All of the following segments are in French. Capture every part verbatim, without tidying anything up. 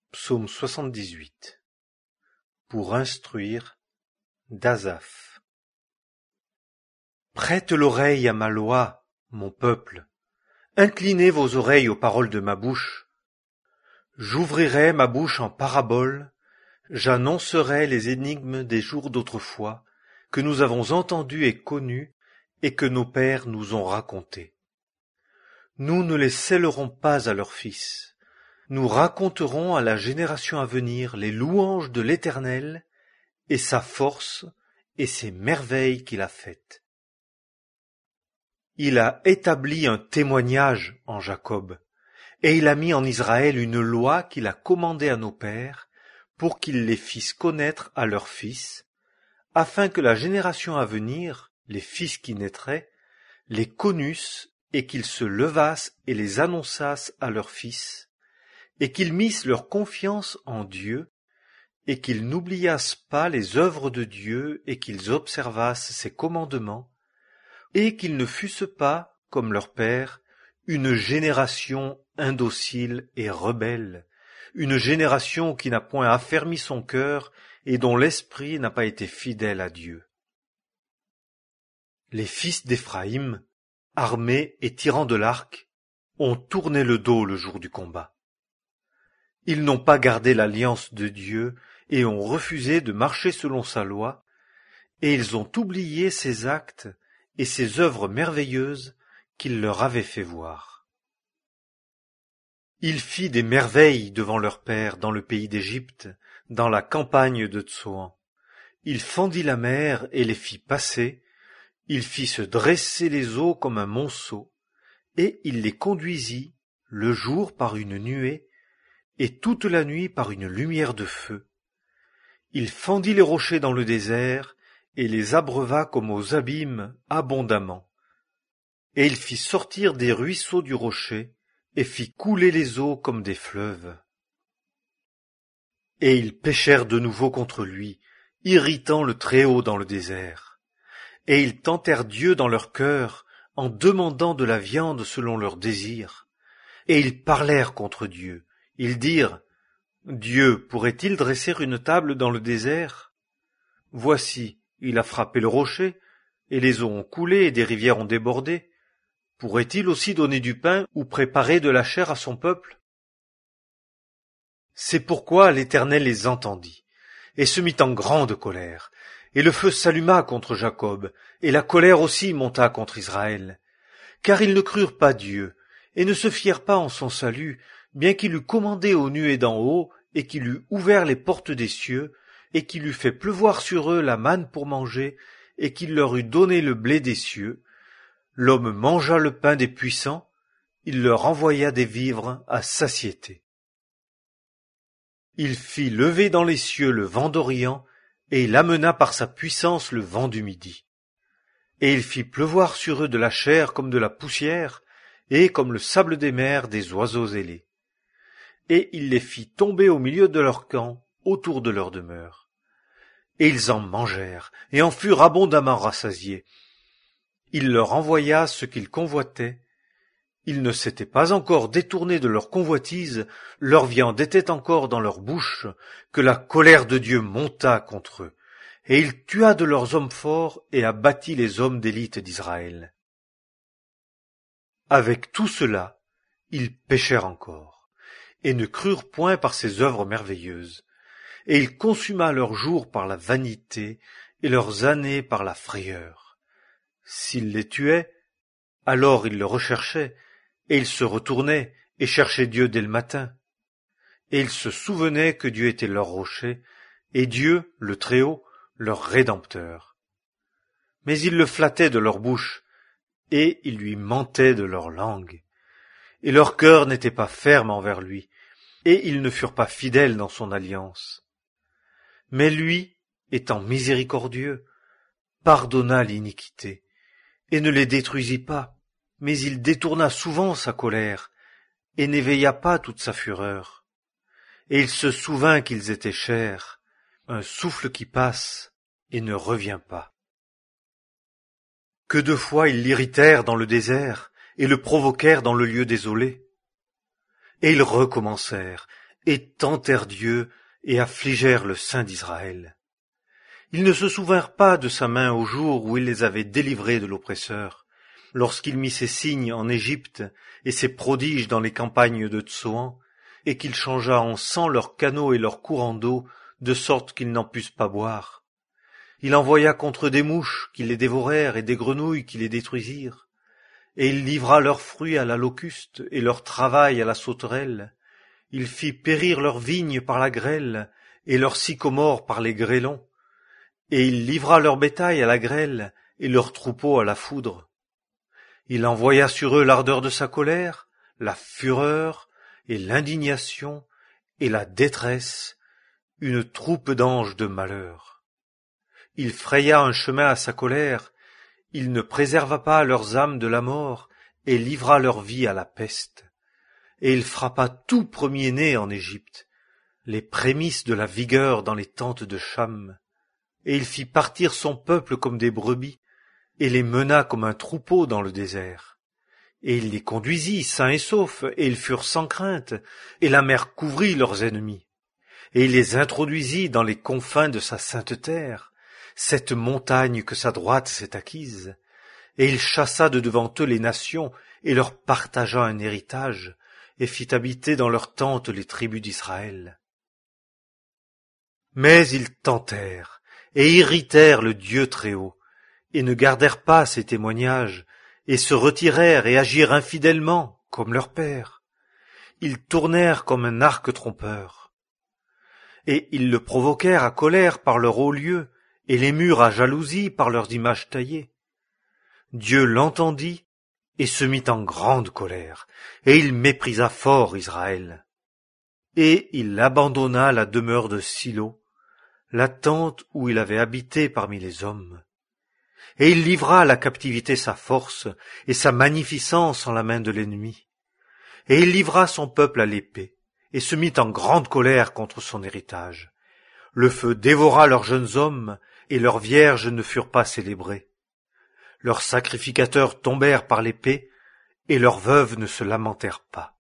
Psaume soixante-dix-huit. Pour instruire, d'Asaph. Prête l'oreille à ma loi, mon peuple. Inclinez vos oreilles aux paroles de ma bouche. J'ouvrirai ma bouche en parabole, j'annoncerai les énigmes des jours d'autrefois, que nous avons entendus et connus, et que nos pères nous ont racontés. Nous ne les scellerons pas à leurs fils. Nous raconterons à la génération à venir les louanges de l'Éternel, et sa force, et ses merveilles qu'il a faites. Il a établi un témoignage en Jacob, et il a mis en Israël une loi qu'il a commandée à nos pères, pour qu'ils les fissent connaître à leurs fils, afin que la génération à venir, les fils qui naîtraient, les connussent, et qu'ils se levassent et les annonçassent à leurs fils, et qu'ils missent leur confiance en Dieu, et qu'ils n'oubliassent pas les œuvres de Dieu, et qu'ils observassent ses commandements, et qu'ils ne fussent pas, comme leur père, une génération indocile et rebelle, une génération qui n'a point affermi son cœur, et dont l'esprit n'a pas été fidèle à Dieu. Les fils d'Éphraïm, armés et tirant de l'arc, ont tourné le dos le jour du combat. Ils n'ont pas gardé l'alliance de Dieu et ont refusé de marcher selon sa loi, et ils ont oublié ses actes et ses œuvres merveilleuses qu'il leur avait fait voir. Il fit des merveilles devant leur père dans le pays d'Égypte, dans la campagne de Tsoan. Il fendit la mer et les fit passer, il fit se dresser les eaux comme un monceau, et il les conduisit le jour par une nuée, et toute la nuit par une lumière de feu. Il fendit les rochers dans le désert, et les abreuva comme aux abîmes abondamment. Et il fit sortir des ruisseaux du rocher, et fit couler les eaux comme des fleuves. Et ils péchèrent de nouveau contre lui, irritant le Très-Haut dans le désert. Et ils tentèrent Dieu dans leur cœur, en demandant de la viande selon leur désir. Et ils parlèrent contre Dieu. Ils dirent, « Dieu pourrait-il dresser une table dans le désert? Voici, il a frappé le rocher, et les eaux ont coulé et des rivières ont débordé. Pourrait-il aussi donner du pain ou préparer de la chair à son peuple? » C'est pourquoi l'Éternel les entendit, et se mit en grande colère, et le feu s'alluma contre Jacob, et la colère aussi monta contre Israël. Car ils ne crurent pas Dieu, et ne se fièrent pas en son salut, bien qu'il eût commandé aux nuées d'en haut, et qu'il eût ouvert les portes des cieux, et qu'il eût fait pleuvoir sur eux la manne pour manger, et qu'il leur eût donné le blé des cieux, l'homme mangea le pain des puissants, il leur envoya des vivres à satiété. Il fit lever dans les cieux le vent d'Orient, et il amena par sa puissance le vent du Midi. Et il fit pleuvoir sur eux de la chair comme de la poussière, et comme le sable des mers des oiseaux ailés. Et il les fit tomber au milieu de leur camp, autour de leur demeure. Et ils en mangèrent, et en furent abondamment rassasiés. Il leur envoya ce qu'ils convoitaient. Ils ne s'étaient pas encore détournés de leur convoitise, leur viande était encore dans leur bouche, que la colère de Dieu monta contre eux. Et il tua de leurs hommes forts et abattit les hommes d'élite d'Israël. Avec tout cela, ils péchèrent encore, et ne crurent point par ses œuvres merveilleuses. Et il consuma leurs jours par la vanité, et leurs années par la frayeur. S'il les tuait, alors ils le recherchaient, et ils se retournaient, et cherchaient Dieu dès le matin. Et ils se souvenaient que Dieu était leur rocher, et Dieu, le Très-Haut, leur Rédempteur. Mais ils le flattaient de leur bouche, et ils lui mentaient de leur langue. Et leur cœur n'était pas ferme envers lui, et ils ne furent pas fidèles dans son alliance. Mais lui, étant miséricordieux, pardonna l'iniquité, et ne les détruisit pas, mais il détourna souvent sa colère, et n'éveilla pas toute sa fureur. Et il se souvint qu'ils étaient chers, un souffle qui passe et ne revient pas. Que de fois ils l'irritèrent dans le désert, et le provoquèrent dans le lieu désolé. Et ils recommencèrent, et tentèrent Dieu, et affligèrent le Saint d'Israël. Ils ne se souvinrent pas de sa main au jour où il les avait délivrés de l'oppresseur, lorsqu'il mit ses signes en Égypte et ses prodiges dans les campagnes de Tsoan, et qu'il changea en sang leurs canaux et leurs courants d'eau, de sorte qu'ils n'en pussent pas boire. Il envoya contre des mouches qui les dévorèrent et des grenouilles qui les détruisirent. Et il livra leurs fruits à la locuste et leur travail à la sauterelle. Il fit périr leurs vignes par la grêle et leurs sycomores par les grêlons. Et il livra leur bétail à la grêle et leurs troupeaux à la foudre. Il envoya sur eux l'ardeur de sa colère, la fureur et l'indignation et la détresse, une troupe d'anges de malheur. Il fraya un chemin à sa colère, il ne préserva pas leurs âmes de la mort et livra leur vie à la peste. Et il frappa tout premier-né en Égypte, les prémices de la vigueur dans les tentes de Cham. Et il fit partir son peuple comme des brebis, et les mena comme un troupeau dans le désert. Et il les conduisit sains et saufs, et ils furent sans crainte, et la mer couvrit leurs ennemis. Et il les introduisit dans les confins de sa sainte terre, cette montagne que sa droite s'est acquise. Et il chassa de devant eux les nations, et leur partagea un héritage, et fit habiter dans leurs tentes les tribus d'Israël. Mais ils tentèrent, et irritèrent le Dieu Très-Haut, et ne gardèrent pas ses témoignages, et se retirèrent et agirent infidèlement, comme leur père. Ils tournèrent comme un arc trompeur. Et ils le provoquèrent à colère par leur haut lieu, et l'émurent à jalousie par leurs images taillées. Dieu l'entendit, et se mit en grande colère, et il méprisa fort Israël. Et il abandonna la demeure de Silo, la tente où il avait habité parmi les hommes. Et il livra à la captivité sa force et sa magnificence en la main de l'ennemi. Et il livra son peuple à l'épée, et se mit en grande colère contre son héritage. Le feu dévora leurs jeunes hommes, et leurs vierges ne furent pas célébrées. Leurs sacrificateurs tombèrent par l'épée, et leurs veuves ne se lamentèrent pas.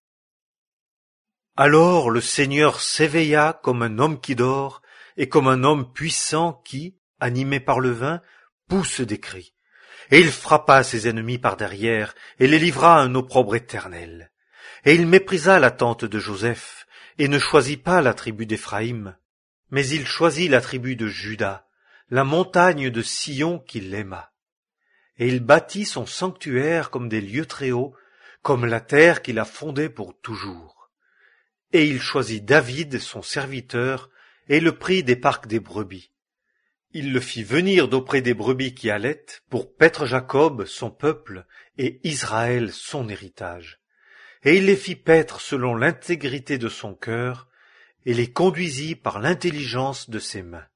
Alors le Seigneur s'éveilla comme un homme qui dort, et comme un homme puissant qui, animé par le vin, pousse des cris. Et il frappa ses ennemis par derrière, et les livra à un opprobre éternel. Et il méprisa la tente de Joseph, et ne choisit pas la tribu d'Éphraïm, mais il choisit la tribu de Juda, la montagne de Sion qu'il aima. Et il bâtit son sanctuaire comme des lieux très hauts, comme la terre qu'il a fondée pour toujours. Et il choisit David, son serviteur, et le prit des parcs des brebis. Il le fit venir d'auprès des brebis qui allaitent, pour paître Jacob, son peuple, et Israël, son héritage. Et il les fit paître selon l'intégrité de son cœur, et les conduisit par l'intelligence de ses mains.